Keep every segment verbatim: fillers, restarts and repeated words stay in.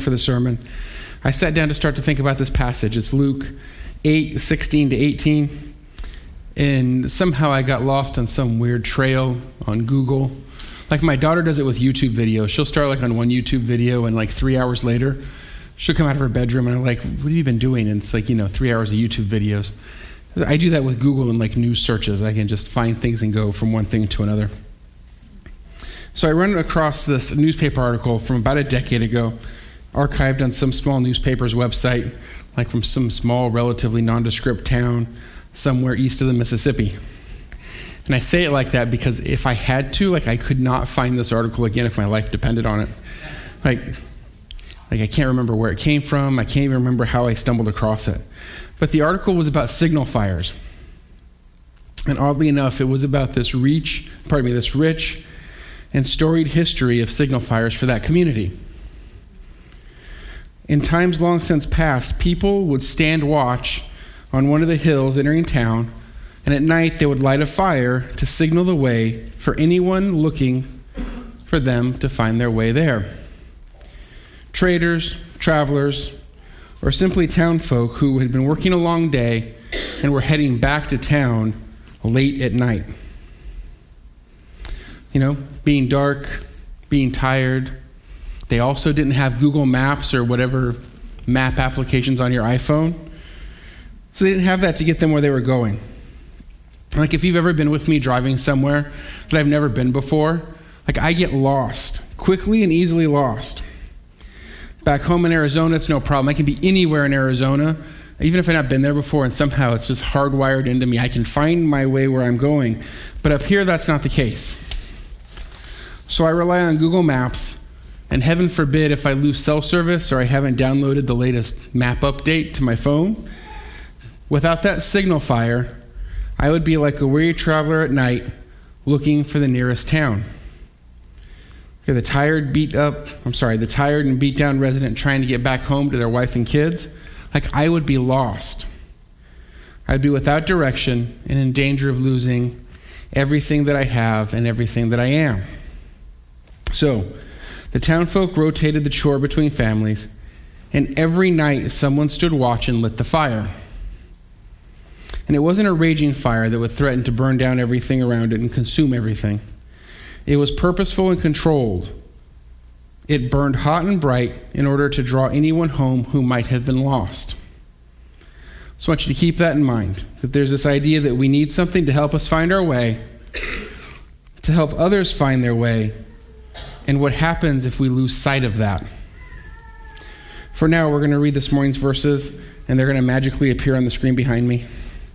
for the sermon, I sat down to start to think about this passage. It's Luke eight, sixteen to eighteen. And somehow I got lost on some weird trail on Google. Like my daughter does it with YouTube videos. She'll start like on one YouTube video and like three hours later, she'll come out of her bedroom and I'm like, what have you been doing? And it's like, you know, three hours of YouTube videos. I do that with Google and like news searches. I can just find things and go from one thing to another. So I run across this newspaper article from about a decade ago, archived on some small newspaper's website, like from some small, relatively nondescript town somewhere east of the Mississippi. And I say it like that because if I had to, like I could not find this article again if my life depended on it. Like, like I can't remember where it came from. I can't even remember how I stumbled across it. But the article was about signal fires. And oddly enough, it was about this reach, pardon me, this rich and storied history of signal fires for that community. In times long since past, people would stand watch on one of the hills entering town, and at night they would light a fire to signal the way for anyone looking for them to find their way there. Traders, travelers, or simply town folk who had been working a long day and were heading back to town late at night. You know, being dark, being tired. They also didn't have Google Maps or whatever map applications on your iPhone. So they didn't have that to get them where they were going. Like if you've ever been with me driving somewhere that I've never been before, like I get lost, quickly and easily lost. Back home in Arizona, it's no problem. I can be anywhere in Arizona, even if I've not been there before, and somehow it's just hardwired into me. I can find my way where I'm going. But up here, that's not the case. So I rely on Google Maps, and heaven forbid if I lose cell service or I haven't downloaded the latest map update to my phone. Without that signal fire, I would be like a weary traveler at night looking for the nearest town. You're the tired, beat up, I'm sorry, the tired and beat down resident trying to get back home to their wife and kids. Like I would be lost. I'd be without direction and in danger of losing everything that I have and everything that I am. So, the townfolk rotated the chore between families, and every night someone stood watch and lit the fire. And it wasn't a raging fire that would threaten to burn down everything around it and consume everything. It was purposeful and controlled. It burned hot and bright in order to draw anyone home who might have been lost. So I want you to keep that in mind, that there's this idea that we need something to help us find our way, to help others find their way, and what happens if we lose sight of that. For now, we're going to read this morning's verses, and they're going to magically appear on the screen behind me.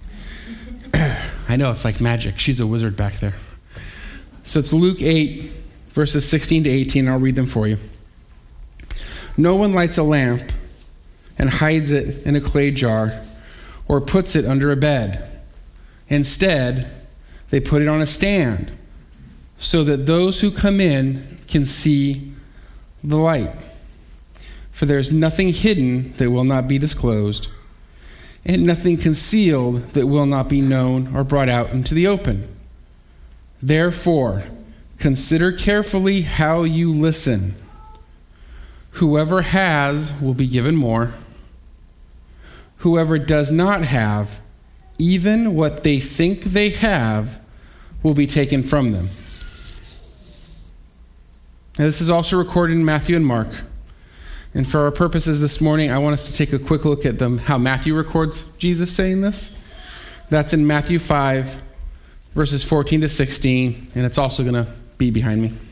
I know, it's like magic. She's a wizard back there. So it's Luke eight, verses sixteen to eighteen. I'll read them for you. No one lights a lamp and hides it in a clay jar or puts it under a bed. Instead, they put it on a stand so that those who come in can see the light. For there is nothing hidden that will not be disclosed, and nothing concealed that will not be known or brought out into the open. Therefore, consider carefully how you listen. Whoever has will be given more. Whoever does not have, even what they think they have, will be taken from them. Now, this is also recorded in Matthew and Mark. And for our purposes this morning, I want us to take a quick look at them, how Matthew records Jesus saying this. That's in Matthew five, verses fourteen to sixteen, and it's also going to be behind me.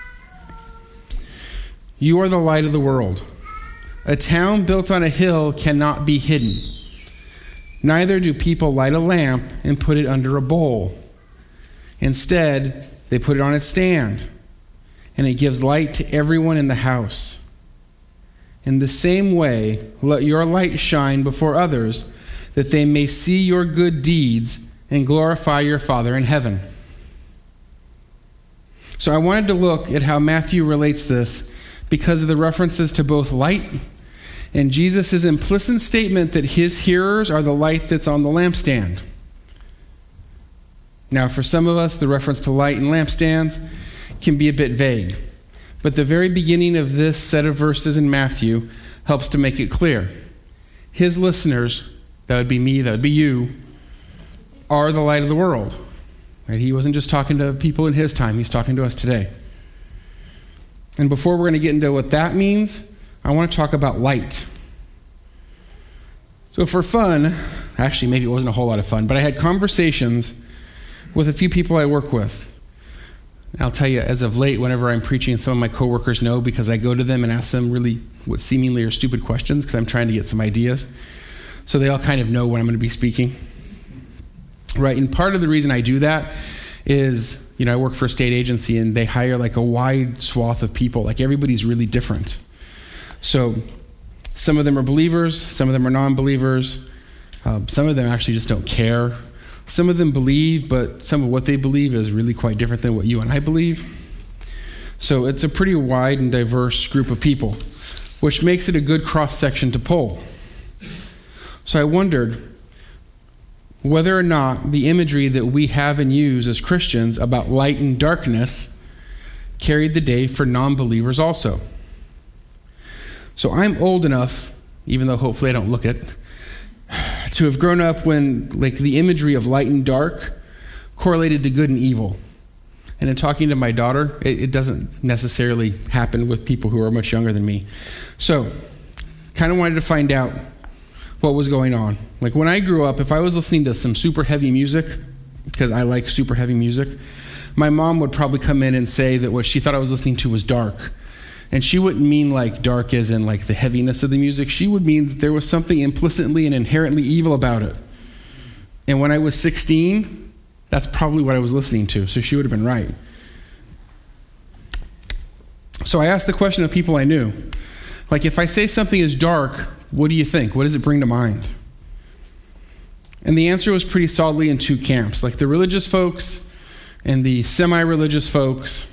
You are the light of the world. A town built on a hill cannot be hidden. Neither do people light a lamp and put it under a bowl. Instead, they put it on its stand, and it gives light to everyone in the house. In the same way, let your light shine before others, that they may see your good deeds and glorify your Father in heaven. So I wanted to look at how Matthew relates this because of the references to both light and Jesus' implicit statement that his hearers are the light that's on the lampstand. Now, for some of us, the reference to light and lampstands can be a bit vague. But the very beginning of this set of verses in Matthew helps to make it clear. His listeners, that would be me, that would be you, are the light of the world. Right? He wasn't just talking to people in his time, he's talking to us today. And before we're going to get into what that means, I want to talk about light. So for fun, actually maybe it wasn't a whole lot of fun, but I had conversations with a few people I work with. I'll tell you, as of late, whenever I'm preaching, some of my coworkers know because I go to them and ask them really what seemingly are stupid questions because I'm trying to get some ideas. So they all kind of know when I'm going to be speaking. Right, and part of the reason I do that is, you know, I work for a state agency and they hire like a wide swath of people. Like everybody's really different. So some of them are believers, some of them are non-believers. Uh, some of them actually just don't care. Some of them believe, but some of what they believe is really quite different than what you and I believe. So it's a pretty wide and diverse group of people, which makes it a good cross-section to poll. So I wondered whether or not the imagery that we have and use as Christians about light and darkness carried the day for non-believers also. So I'm old enough, even though hopefully I don't look it, to have grown up when like the imagery of light and dark correlated to good and evil. And in talking to my daughter, it, it doesn't necessarily happen with people who are much younger than me. So kind of wanted to find out what was going on. Like when I grew up, if I was listening to some super heavy music, because I like super heavy music, my mom would probably come in and say that what she thought I was listening to was dark. And she wouldn't mean like dark as in like the heaviness of the music. She would mean that there was something implicitly and inherently evil about it. And when I was sixteen, that's probably what I was listening to. So she would have been right. So I asked the question of people I knew. Like if I say something is dark, what do you think? What does it bring to mind? And the answer was pretty solidly in two camps, like the religious folks and the semi-religious folks.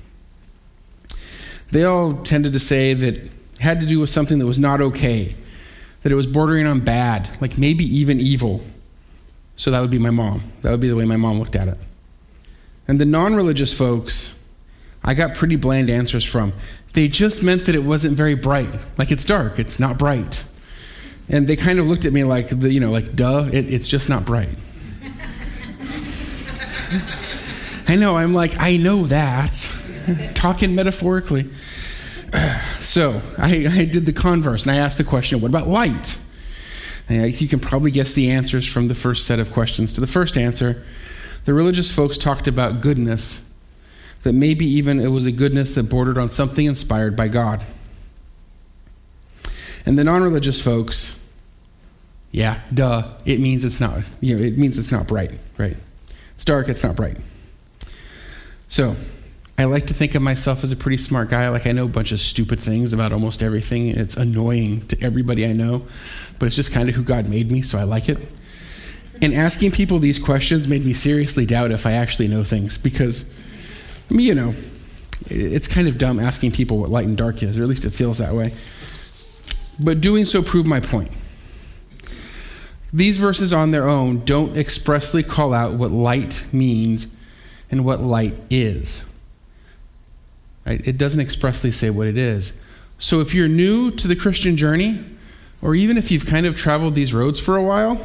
They all tended to say that it had to do with something that was not okay, that it was bordering on bad, like maybe even evil. So that would be my mom. That would be the way my mom looked at it. And the non-religious folks, I got pretty bland answers from. They just meant that it wasn't very bright. Like it's dark, it's not bright. And they kind of looked at me like, the, you know, like, duh, it, it's just not bright. I know, I'm like, I know that. Talking metaphorically. So I, I did the converse, and I asked the question, what about light? And you can probably guess the answers from the first set of questions to the first answer. The religious folks talked about goodness, that maybe even it was a goodness that bordered on something inspired by God. And the non-religious folks, yeah, duh, it means it's not, you know, it means it's not bright, right? It's dark, it's not bright. So, I like to think of myself as a pretty smart guy. Like I know a bunch of stupid things about almost everything, and it's annoying to everybody I know, but it's just kind of who God made me, so I like it. And asking people these questions made me seriously doubt if I actually know things, because, I mean, you know, it's kind of dumb asking people what light and dark is, or at least it feels that way. But doing so proved my point. These verses on their own don't expressly call out what light means and what light is. Right? It doesn't expressly say what it is. So if you're new to the Christian journey, or even if you've kind of traveled these roads for a while,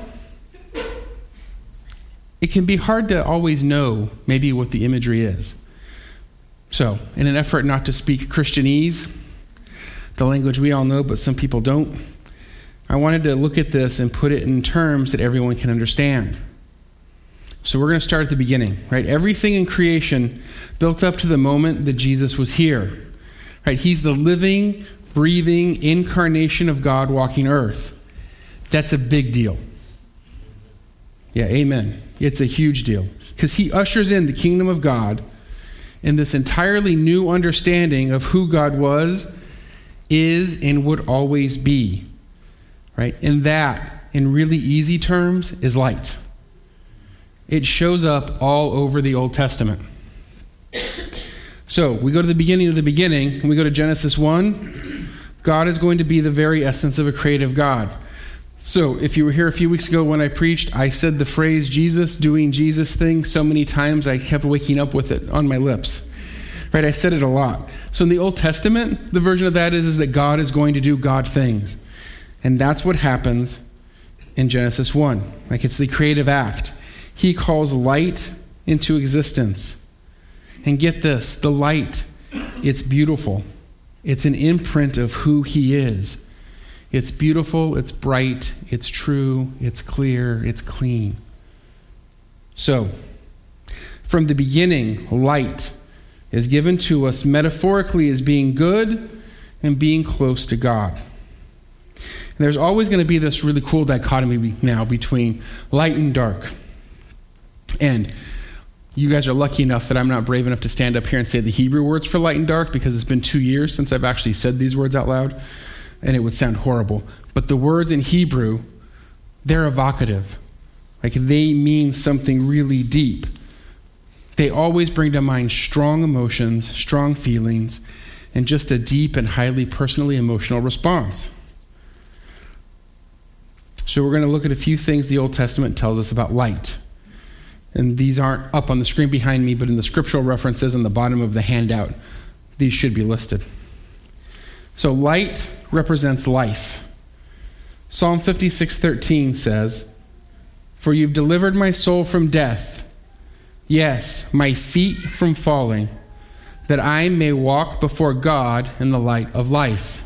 it can be hard to always know maybe what the imagery is. So, in an effort not to speak Christianese, the language we all know but some people don't, I wanted to look at this and put it in terms that everyone can understand. So we're going to start at the beginning, right? Everything in creation built up to the moment that Jesus was here, right? He's the living, breathing incarnation of God walking earth. That's a big deal. Yeah, amen. It's a huge deal because he ushers in the kingdom of God in this entirely new understanding of who God was, is, and would always be, right? And that, in really easy terms, is light. It shows up all over the Old Testament. So we go to the beginning of the beginning, and we go to Genesis one. God is going to be the very essence of a creative God. So if you were here a few weeks ago when I preached, I said the phrase Jesus doing Jesus thing so many times I kept waking up with it on my lips. Right, I said it a lot. So in the Old Testament, the version of that is, is that God is going to do God things. And that's what happens in Genesis one. Like, it's the creative act. He calls light into existence. And get this, the light, it's beautiful. It's an imprint of who he is. It's beautiful, it's bright, it's true, it's clear, it's clean. So, from the beginning, light is given to us metaphorically as being good and being close to God. And there's always going to be this really cool dichotomy now between light and dark. And you guys are lucky enough that I'm not brave enough to stand up here and say the Hebrew words for light and dark, because it's been two years since I've actually said these words out loud, and it would sound horrible. But the words in Hebrew, they're evocative. Like, they mean something really deep. They always bring to mind strong emotions, strong feelings, and just a deep and highly personally emotional response. So we're going to look at a few things the Old Testament tells us about light. And these aren't up on the screen behind me, but in the scriptural references on the bottom of the handout, these should be listed. So light represents life. Psalm fifty-six thirteen says, "For you've delivered my soul from death, yes, my feet from falling, that I may walk before God in the light of life."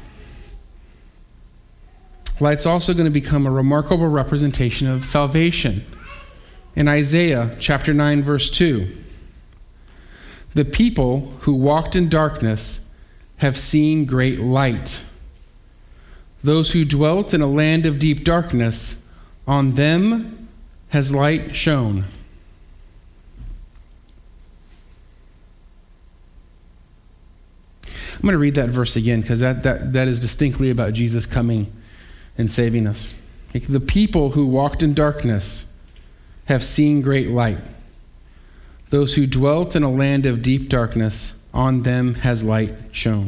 Light's also going to become a remarkable representation of salvation. In Isaiah chapter nine, verse two, "The people who walked in darkness have seen great light. Those who dwelt in a land of deep darkness, on them has light shone." I'm going to read that verse again, because that, that, that is distinctly about Jesus coming and saving us. The people who walked in darkness have seen great light. Those who dwelt in a land of deep darkness, on them has light shone.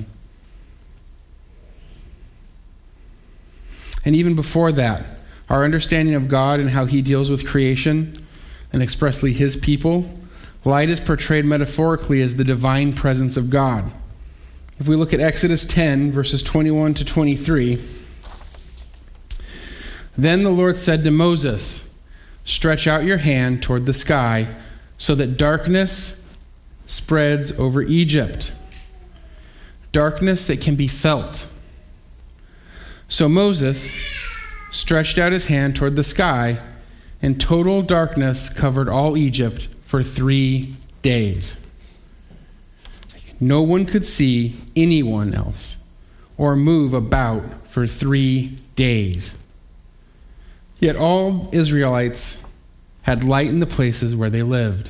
And even before that, our understanding of God and how he deals with creation, and expressly his people, light is portrayed metaphorically as the divine presence of God. If we look at Exodus ten, verses twenty-one to twenty-three, "Then the Lord said to Moses, 'Stretch out your hand toward the sky, so that darkness spreads over Egypt,' darkness that can be felt. So Moses stretched out his hand toward the sky, and total darkness covered all Egypt for three days. No one could see anyone else or move about for three days. Yet all Israelites had light in the places where they lived.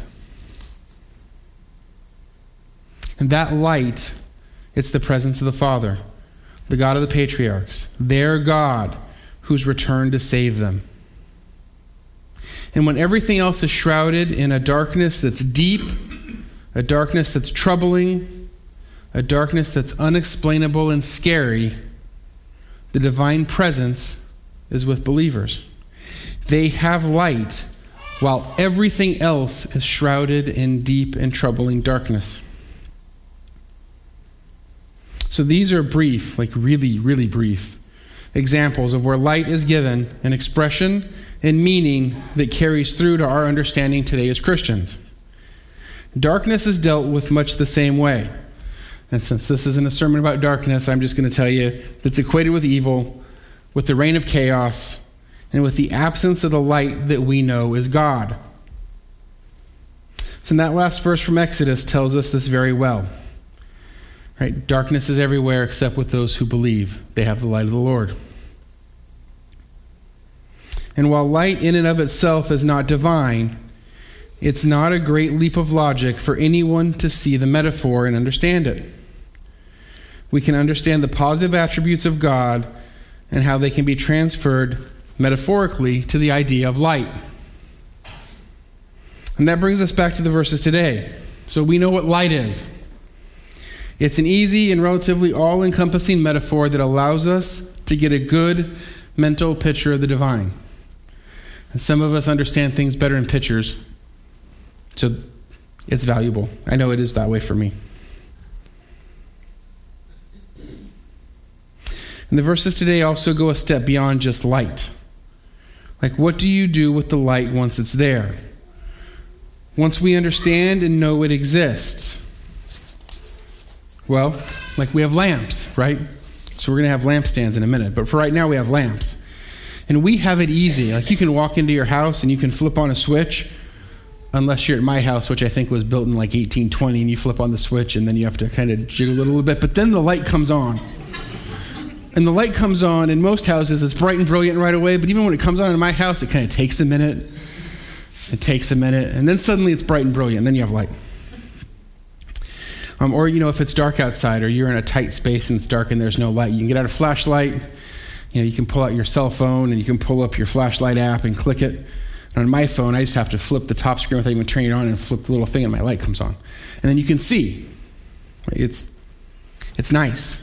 And that light, it's the presence of the Father, the God of the patriarchs, their God, who's returned to save them. And when everything else is shrouded in a darkness that's deep, a darkness that's troubling, a darkness that's unexplainable and scary, the divine presence is with believers. They have light while everything else is shrouded in deep and troubling darkness. So these are brief, like really, really brief examples of where light is given an expression and meaning that carries through to our understanding today as Christians. Darkness is dealt with much the same way. And since this isn't a sermon about darkness, I'm just going to tell you that's equated with evil, with the reign of chaos, and with the absence of the light that we know is God. So that last verse from Exodus tells us this very well. Right? Darkness is everywhere except with those who believe they have the light of the Lord. And while light in and of itself is not divine, it's not a great leap of logic for anyone to see the metaphor and understand it. We can understand the positive attributes of God and how they can be transferred metaphorically to the idea of light. And that brings us back to the verses today. So we know what light is. It's an easy and relatively all-encompassing metaphor that allows us to get a good mental picture of the divine. And some of us understand things better in pictures, so it's valuable. I know it is that way for me. And the verses today also go a step beyond just light. Like, what do you do with the light once it's there? Once we understand and know it exists? Well, like we have lamps, right? So we're going to have lampstands in a minute. But for right now, we have lamps. And we have it easy. Like, you can walk into your house and you can flip on a switch, unless you're at my house, which I think was built in like eighteen twenty, and you flip on the switch and then you have to kind of jiggle it a little bit. But then the light comes on. And the light comes on in most houses, it's bright and brilliant right away, but even when it comes on in my house, it kind of takes a minute. It takes a minute, and then suddenly it's bright and brilliant, and then you have light. Um, or, you know, if it's dark outside, or you're in a tight space and it's dark and there's no light, you can get out a flashlight. You know, you can pull out your cell phone, and you can pull up your flashlight app and click it. And on my phone, I just have to flip the top screen without even turning it on and flip the little thing, and my light comes on. And then you can see. It's, it's nice.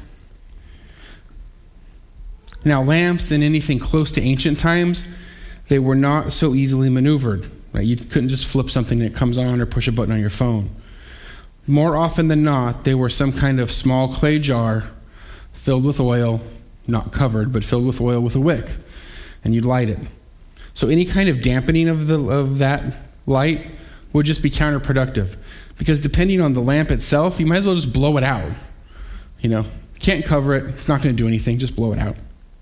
Now, lamps and anything close to ancient times, they were not so easily maneuvered. Right? You couldn't just flip something that comes on or push a button on your phone. More often than not, they were some kind of small clay jar filled with oil, not covered, but filled with oil with a wick, and you'd light it. So any kind of dampening of the of that light would just be counterproductive, because depending on the lamp itself, you might as well just blow it out. You know, can't cover it, it's not going to do anything, just blow it out.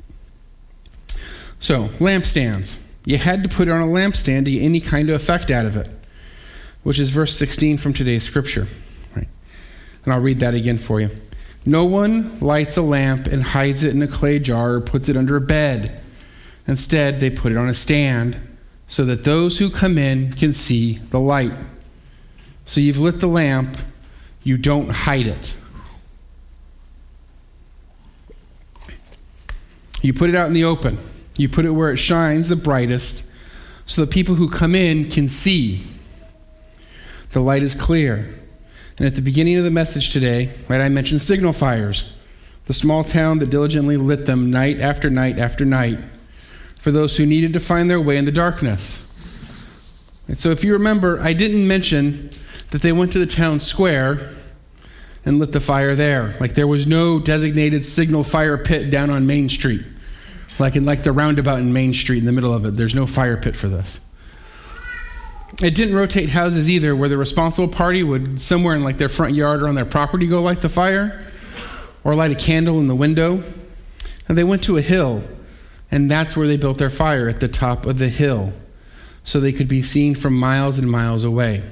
So, lampstands. You had to put it on a lampstand to get any kind of effect out of it, which is verse sixteen from today's scripture. Right? And I'll read that again for you. No one lights a lamp and hides it in a clay jar or puts it under a bed. Instead, they put it on a stand so that those who come in can see the light. So you've lit the lamp, you don't hide it. You put it out in the open. You put it where it shines the brightest so that people who come in can see. The light is clear. And at the beginning of the message today, right, I mentioned signal fires, the small town that diligently lit them night after night after night for those who needed to find their way in the darkness. And so if you remember, I didn't mention that they went to the town square and lit the fire there. Like, there was no designated signal fire pit down on Main Street. Like in like the roundabout in Main Street in the middle of it, there's no fire pit for this. It didn't rotate houses either, where the responsible party would somewhere in like their front yard or on their property go light the fire or light a candle in the window. And they went to a hill, and that's where they built their fire, at the top of the hill, so they could be seen from miles and miles away.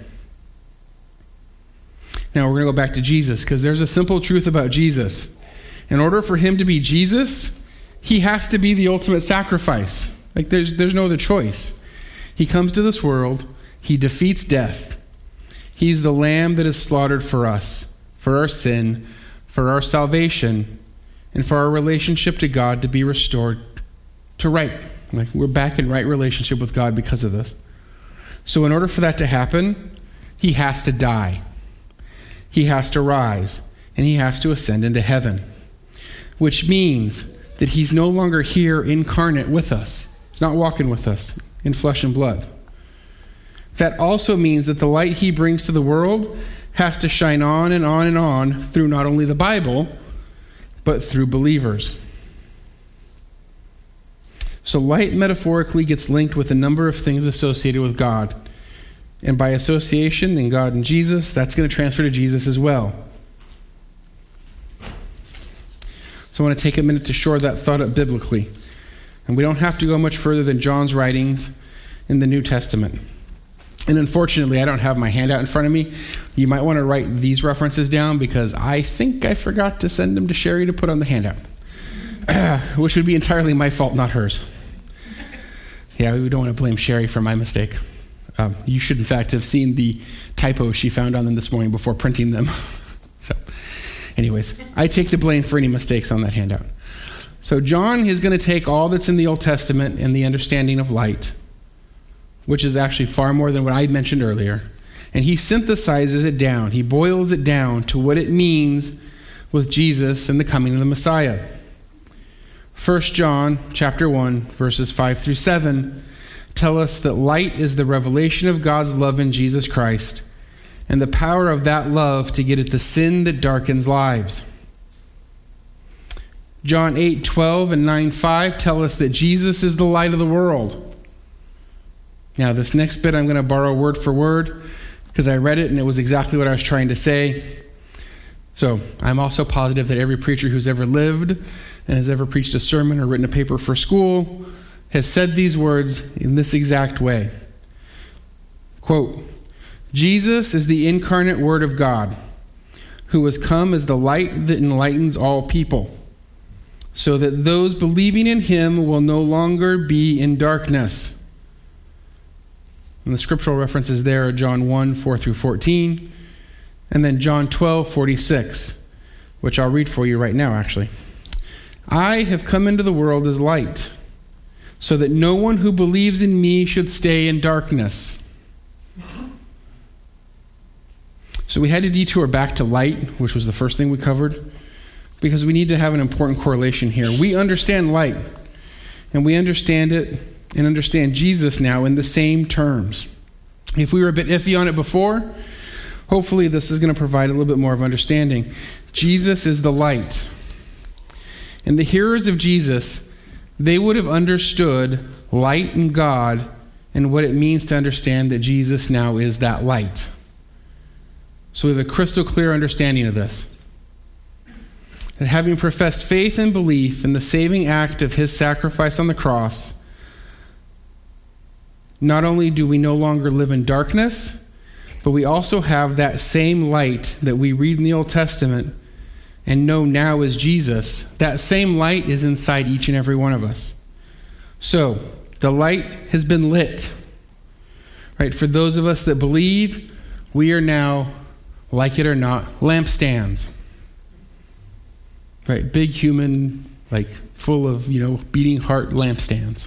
Now we're going to go back to Jesus, because there's a simple truth about Jesus. In order for him to be Jesus, he has to be the ultimate sacrifice. Like, there's there's no other choice. He comes to this world. He defeats death. He's the lamb that is slaughtered for us, for our sin, for our salvation, and for our relationship to God to be restored to right. Like, we're back in right relationship with God because of this. So in order for that to happen, he has to die. He has to rise, and he has to ascend into heaven, which means that he's no longer here incarnate with us. He's not walking with us in flesh and blood. That also means that the light he brings to the world has to shine on and on and on through not only the Bible, but through believers. So light metaphorically gets linked with a number of things associated with God. And by association in God and Jesus, that's going to transfer to Jesus as well. So I want to take a minute to shore that thought up biblically. And we don't have to go much further than John's writings in the New Testament. And unfortunately, I don't have my handout in front of me. You might want to write these references down, because I think I forgot to send them to Sherry to put on the handout, which would be entirely my fault, not hers. Yeah, we don't want to blame Sherry for my mistake. Um, you should, in fact, have seen the typos she found on them this morning before printing them. So, anyways, I take the blame for any mistakes on that handout. So John is going to take all that's in the Old Testament and the understanding of light, which is actually far more than what I mentioned earlier, and he synthesizes it down. He boils it down to what it means with Jesus and the coming of the Messiah. First John chapter one, verses five through seven tell us that light is the revelation of God's love in Jesus Christ, and the power of that love to get at the sin that darkens lives. John eight twelve and nine five tell us that Jesus is the light of the world. Now, this next bit I'm going to borrow word for word because I read it and it was exactly what I was trying to say. So I'm also positive that every preacher who's ever lived and has ever preached a sermon or written a paper for school has said these words in this exact way. Quote, Jesus is the incarnate Word of God, who has come as the light that enlightens all people, so that those believing in him will no longer be in darkness. And the scriptural references there are John one, four through fourteen, and then John twelve, forty-six, which I'll read for you right now, actually. I have come into the world as light, so that no one who believes in me should stay in darkness. So we had to detour back to light, which was the first thing we covered, because we need to have an important correlation here. We understand light, and we understand it and understand Jesus now in the same terms. If we were a bit iffy on it before, hopefully this is going to provide a little bit more of understanding. Jesus is the light. And the hearers of Jesus, they would have understood light and God and what it means to understand that Jesus now is that light. So we have a crystal clear understanding of this. That having professed faith and belief in the saving act of his sacrifice on the cross, not only do we no longer live in darkness, but we also have that same light that we read in the Old Testament and know now is Jesus. That same light is inside each and every one of us. So, the light has been lit. Right? For those of us that believe, we are now, like it or not, lampstands. Right? Big human, like full of, you know, beating heart lampstands.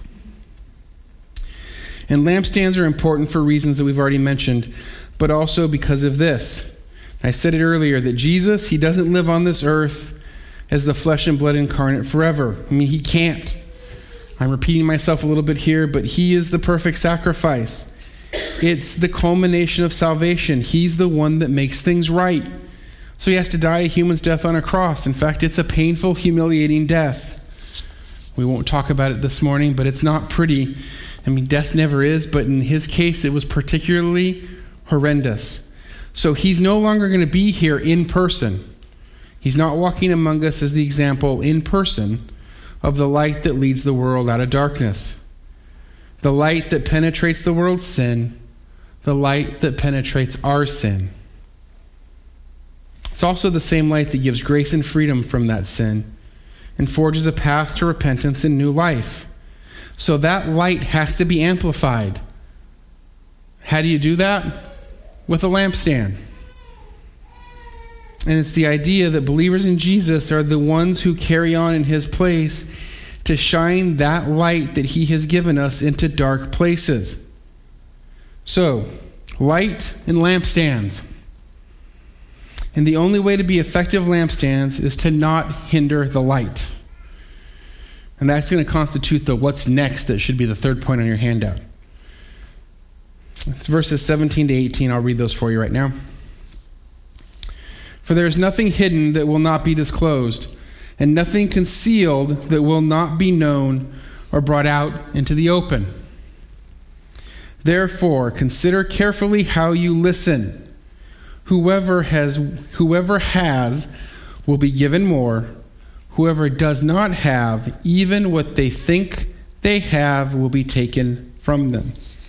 And lampstands are important for reasons that we've already mentioned, but also because of this. I said it earlier that Jesus, he doesn't live on this earth as the flesh and blood incarnate forever. I mean, he can't. I'm repeating myself a little bit here, but he is the perfect sacrifice. It's the culmination of salvation. He's the one that makes things right. So he has to die a human's death on a cross. In fact, it's a painful, humiliating death. We won't talk about it this morning, but it's not pretty. I mean, death never is, but in his case, it was particularly horrendous. So he's no longer going to be here in person. He's not walking among us as the example in person of the light that leads the world out of darkness. The light that penetrates the world's sin, the light that penetrates our sin. It's also the same light that gives grace and freedom from that sin and forges a path to repentance and new life. So that light has to be amplified. How do you do that? With a lampstand. And it's the idea that believers in Jesus are the ones who carry on in his place to shine that light that he has given us into dark places. So, light and lampstands. And the only way to be effective lampstands is to not hinder the light. And that's going to constitute the what's next that should be the third point on your handout. It's verses seventeen to eighteen. I'll read those for you right now. For there is nothing hidden that will not be disclosed, and nothing concealed that will not be known or brought out into the open. Therefore, consider carefully how you listen. Whoever has, whoever has will be given more. Whoever does not have, even what they think they have will be taken from them.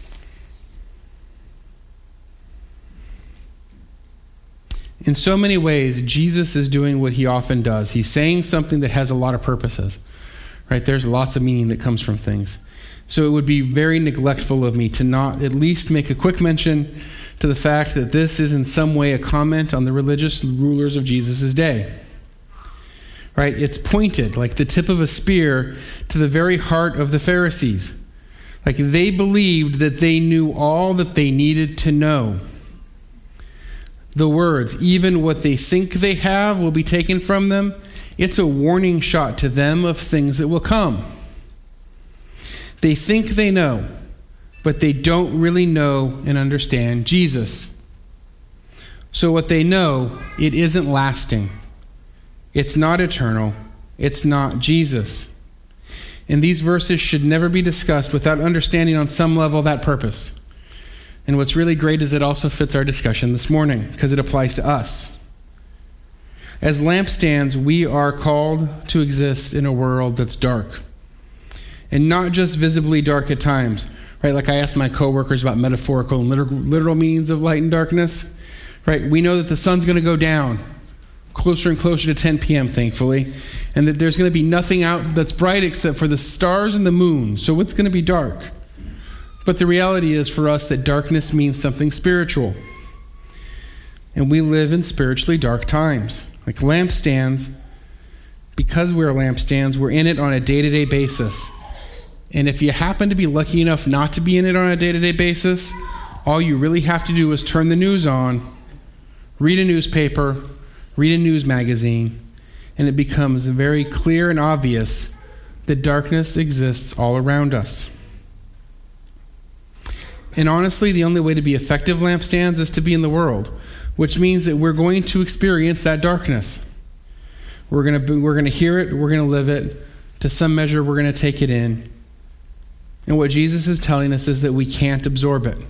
In so many ways, Jesus is doing what he often does. He's saying something that has a lot of purposes, right? There's lots of meaning that comes from things. So it would be very neglectful of me to not at least make a quick mention to the fact that this is in some way a comment on the religious rulers of Jesus' day, right? It's pointed like the tip of a spear to the very heart of the Pharisees. Like they believed that they knew all that they needed to know. The words, even what they think they have will be taken from them. It's a warning shot to them of things that will come. They think they know, but they don't really know and understand Jesus. So what they know, it isn't lasting. It's not eternal. It's not Jesus. And these verses should never be discussed without understanding on some level that purpose. And what's really great is it also fits our discussion this morning because it applies to us. As lampstands, we are called to exist in a world that's dark. And not just visibly dark at times. Right? Like I asked my coworkers about metaphorical and literal, literal meanings of light and darkness. Right? We know that the sun's going to go down closer and closer to ten p.m., thankfully, and that there's going to be nothing out that's bright except for the stars and the moon. So it's going to be dark. But the reality is for us that darkness means something spiritual. And we live in spiritually dark times. Like lampstands, because we're lampstands, we're in it on a day-to-day basis. And if you happen to be lucky enough not to be in it on a day-to-day basis, all you really have to do is turn the news on, read a newspaper, read a news magazine, and it becomes very clear and obvious that darkness exists all around us. And honestly, the only way to be effective lampstands is to be in the world, which means that we're going to experience that darkness. We're going to we're going to hear it, we're going to live it. To some measure, we're going to take it in. And what Jesus is telling us is that we can't absorb it.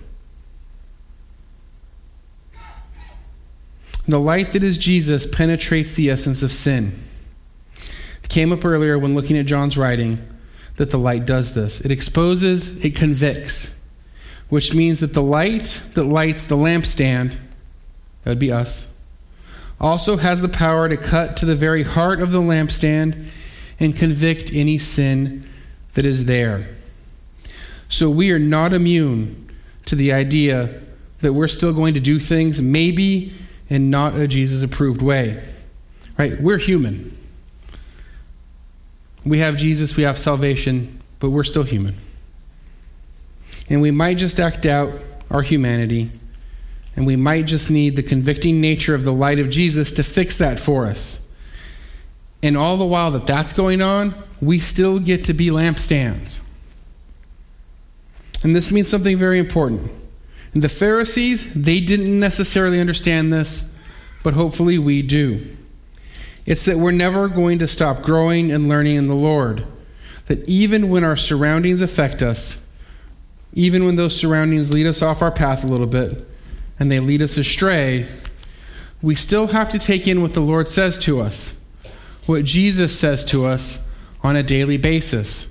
The light that is Jesus penetrates the essence of sin. It came up earlier when looking at John's writing that the light does this. It exposes, it convicts, which means that the light that lights the lampstand, that would be us, also has the power to cut to the very heart of the lampstand and convict any sin that is there. So we are not immune to the idea that we're still going to do things maybe in not a Jesus-approved way. Right? We're human. We have Jesus, we have salvation, but we're still human. And we might just act out our humanity, and we might just need the convicting nature of the light of Jesus to fix that for us. And all the while that that's going on, we still get to be lampstands. And this means something very important. And the Pharisees, they didn't necessarily understand this, but hopefully we do. It's that we're never going to stop growing and learning in the Lord. That even when our surroundings affect us, even when those surroundings lead us off our path a little bit, and they lead us astray, we still have to take in what the Lord says to us, what Jesus says to us on a daily basis.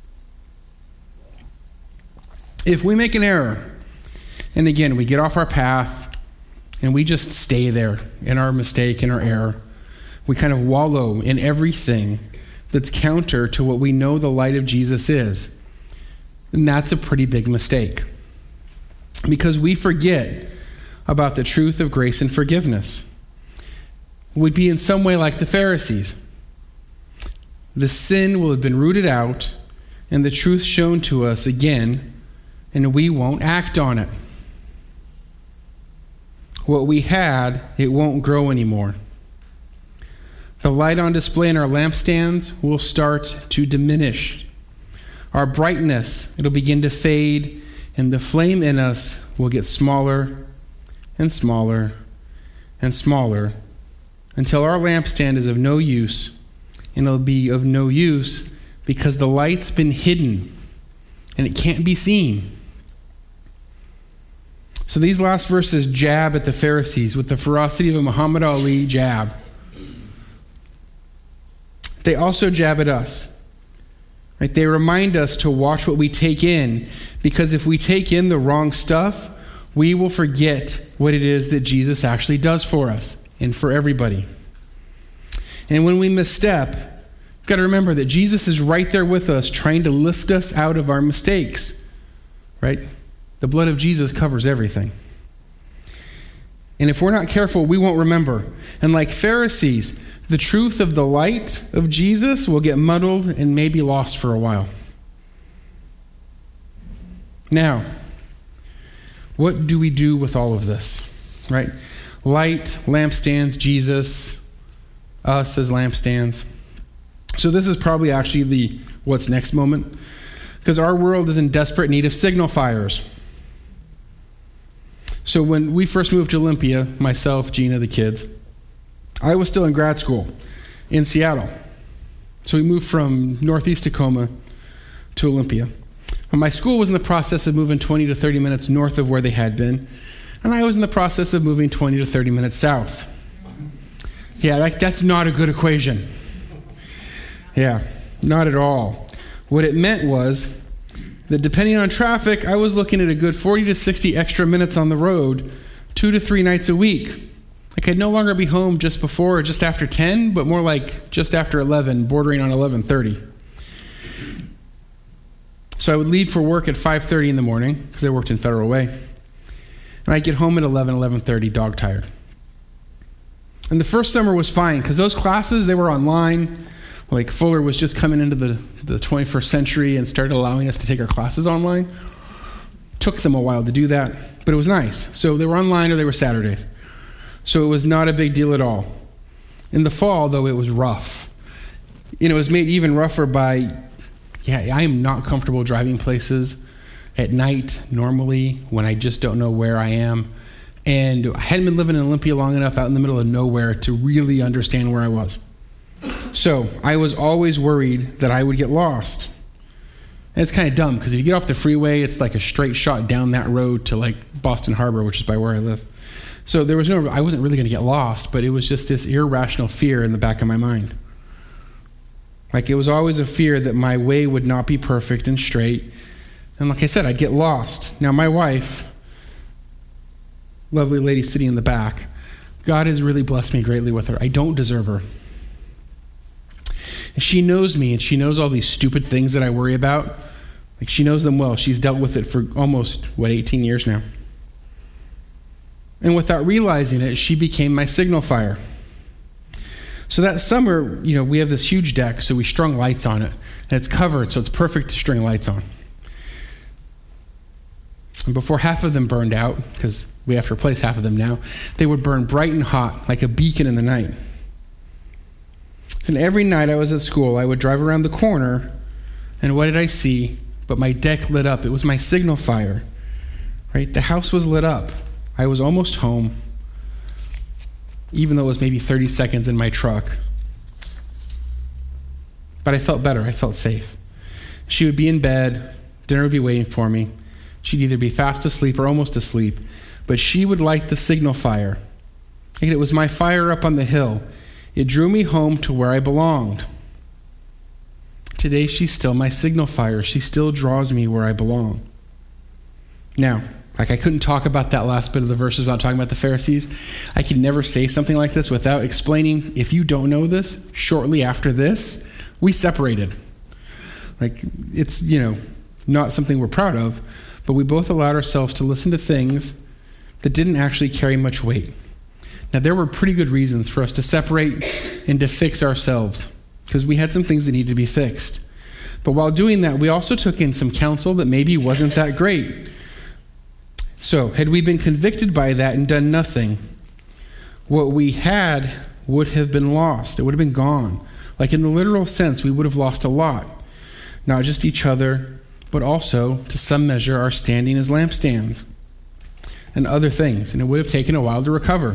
If we make an error, and again, we get off our path, and we just stay there in our mistake and our error, we kind of wallow in everything that's counter to what we know the light of Jesus is. And that's a pretty big mistake. Because we forget about the truth of grace and forgiveness. We'd be in some way like the Pharisees. The sin will have been rooted out and the truth shown to us again, and we won't act on it. What we had, it won't grow anymore. The light on display in our lampstands will start to diminish. Our brightness, it'll begin to fade, and the flame in us will get smaller and smaller and smaller until our lampstand is of no use, and it'll be of no use because the light's been hidden and it can't be seen. So these last verses jab at the Pharisees with the ferocity of a Muhammad Ali jab. They also jab at us. Right? They remind us to watch what we take in, because if we take in the wrong stuff, we will forget what it is that Jesus actually does for us and for everybody. And when we misstep, we've got to remember that Jesus is right there with us, trying to lift us out of our mistakes. Right? The blood of Jesus covers everything. And if we're not careful, we won't remember. And like Pharisees, the truth of the light of Jesus will get muddled and maybe lost for a while. Now, what do we do with all of this? Right? Light, lampstands, Jesus, us as lampstands. So this is probably actually the what's next moment, because our world is in desperate need of signal fires. So when we first moved to Olympia, myself, Gina, the kids, I was still in grad school in Seattle. So we moved from northeast Tacoma to Olympia. And my school was in the process of moving twenty to thirty minutes north of where they had been, and I was in the process of moving twenty to thirty minutes south. Yeah, like, that's not a good equation. Yeah, not at all. What it meant was that depending on traffic, I was looking at a good forty to sixty extra minutes on the road, two to three nights a week. Like, I'd no longer be home just before or just after ten, but more like just after eleven, bordering on eleven thirty. So I would leave for work at five thirty in the morning, because I worked in Federal Way. And I'd get home at eleven, eleven thirty, dog tired. And the first summer was fine, because those classes, they were online. Like, Fuller was just coming into the, the twenty-first century and started allowing us to take our classes online. Took them a while to do that, but it was nice. So they were online or they were Saturdays. So it was not a big deal at all. In the fall, though, it was rough. And it was made even rougher by, yeah, I am not comfortable driving places at night normally when I just don't know where I am. And I hadn't been living in Olympia long enough out in the middle of nowhere to really understand where I was. So I was always worried that I would get lost. And it's kind of dumb, because if you get off the freeway, it's like a straight shot down that road to like Boston Harbor, which is by where I live. So there was no, I wasn't really going to get lost, but it was just this irrational fear in the back of my mind. Like, it was always a fear that my way would not be perfect and straight. And like I said, I'd get lost. Now, my wife, lovely lady sitting in the back, God has really blessed me greatly with her. I don't deserve her. And she knows me, and she knows all these stupid things that I worry about. Like, she knows them well. She's dealt with it for almost, what, eighteen years now. And without realizing it, she became my signal fire. So that summer, you know, we have this huge deck, so we strung lights on it. And it's covered, so it's perfect to string lights on. And before half of them burned out, because we have to replace half of them now, they would burn bright and hot, like a beacon in the night. And every night I was at school, I would drive around the corner, and what did I see? But my deck lit up. It was my signal fire, right? The house was lit up. I was almost home, even though it was maybe thirty seconds in my truck. But I felt better. I felt safe. She would be in bed. Dinner would be waiting for me. She'd either be fast asleep or almost asleep, but she would light the signal fire. And it was my fire up on the hill. It drew me home to where I belonged. Today, she's still my signal fire. She still draws me where I belong. Now, like, I couldn't talk about that last bit of the verses without talking about the Pharisees. I could never say something like this without explaining, if you don't know this, shortly after this, we separated. Like, it's, you know, not something we're proud of, but we both allowed ourselves to listen to things that didn't actually carry much weight. Now, there were pretty good reasons for us to separate and to fix ourselves, because we had some things that needed to be fixed. But while doing that, we also took in some counsel that maybe wasn't that great. So, had we been convicted by that and done nothing, what we had would have been lost. It would have been gone. Like, in the literal sense, we would have lost a lot. Not just each other, but also, to some measure, our standing as lampstands and other things. And it would have taken a while to recover.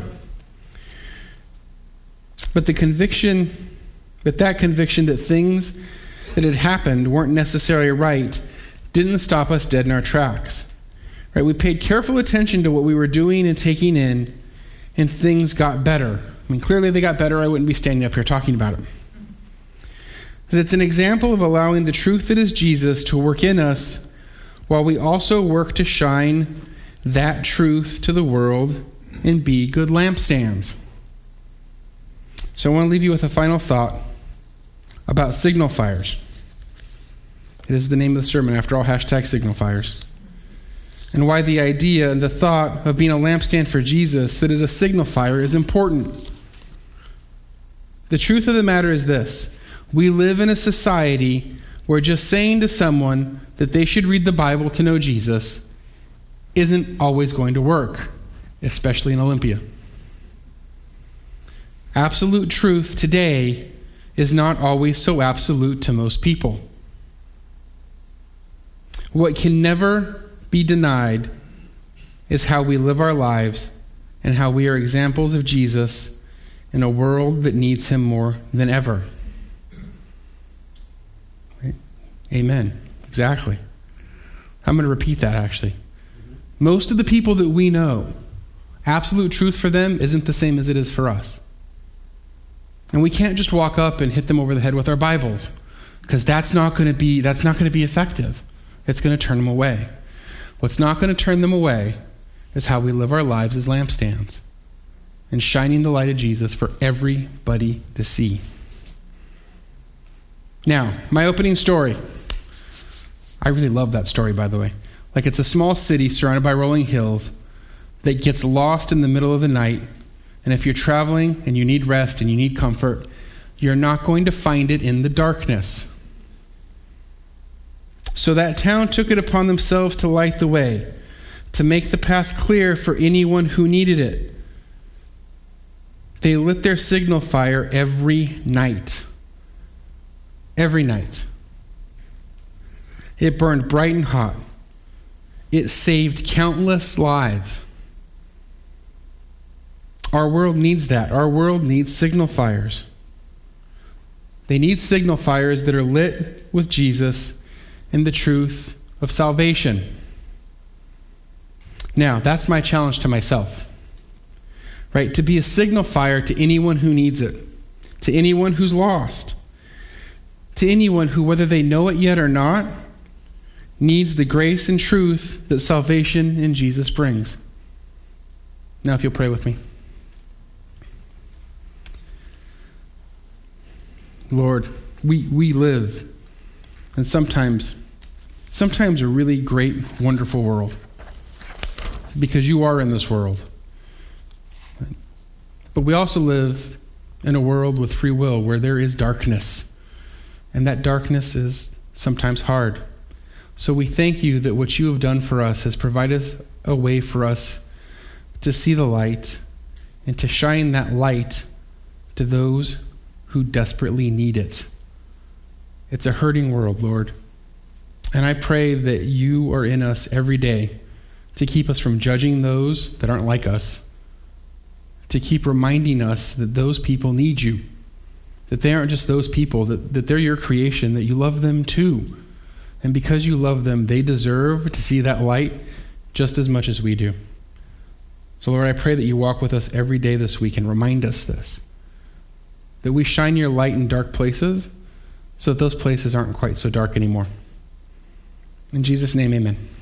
But the conviction, but that conviction that things that had happened weren't necessarily right didn't stop us dead in our tracks. Right? We paid careful attention to what we were doing and taking in, and things got better. I mean, clearly they got better. I wouldn't be standing up here talking about it. Because it's an example of allowing the truth that is Jesus to work in us while we also work to shine that truth to the world and be good lampstands. So I want to leave you with a final thought about signal fires. It is the name of the sermon, after all, hashtag signal fires. And why the idea and the thought of being a lampstand for Jesus that is a signal fire is important. The truth of the matter is this. We live in a society where just saying to someone that they should read the Bible to know Jesus isn't always going to work, especially in Olympia. Absolute truth today is not always so absolute to most people. What can never be denied is how we live our lives and how we are examples of Jesus in a world that needs him more than ever. Amen. Exactly. I'm going to repeat that actually. Most of the people that we know, absolute truth for them isn't the same as it is for us. And we can't just walk up and hit them over the head with our Bibles, because that's not going to be that's not going to be effective. It's going to turn them away. What's not going to turn them away is how we live our lives as lampstands and shining the light of Jesus for everybody to see. Now, my opening story. I really love that story, by the way. Like, it's a small city surrounded by rolling hills that gets lost in the middle of the night. And if you're traveling and you need rest and you need comfort, you're not going to find it in the darkness. So that town took it upon themselves to light the way, to make the path clear for anyone who needed it. They lit their signal fire every night. Every night. It burned bright and hot. It saved countless lives. Our world needs that. Our world needs signal fires. They need signal fires that are lit with Jesus and the truth of salvation. Now, that's my challenge to myself, right? To be a signal fire to anyone who needs it, to anyone who's lost, to anyone who, whether they know it yet or not, needs the grace and truth that salvation in Jesus brings. Now, if you'll pray with me. Lord, we, we live in sometimes, sometimes a really great, wonderful world, because you are in this world. But we also live in a world with free will where there is darkness, and that darkness is sometimes hard. So we thank you that what you have done for us has provided a way for us to see the light and to shine that light to those who desperately need it. It's a hurting world, Lord. And I pray that you are in us every day to keep us from judging those that aren't like us, to keep reminding us that those people need you, that they aren't just those people, that, that they're your creation, that you love them too. And because you love them, they deserve to see that light just as much as we do. So, Lord, I pray that you walk with us every day this week and remind us this, that we shine your light in dark places so that those places aren't quite so dark anymore. In Jesus' name, amen.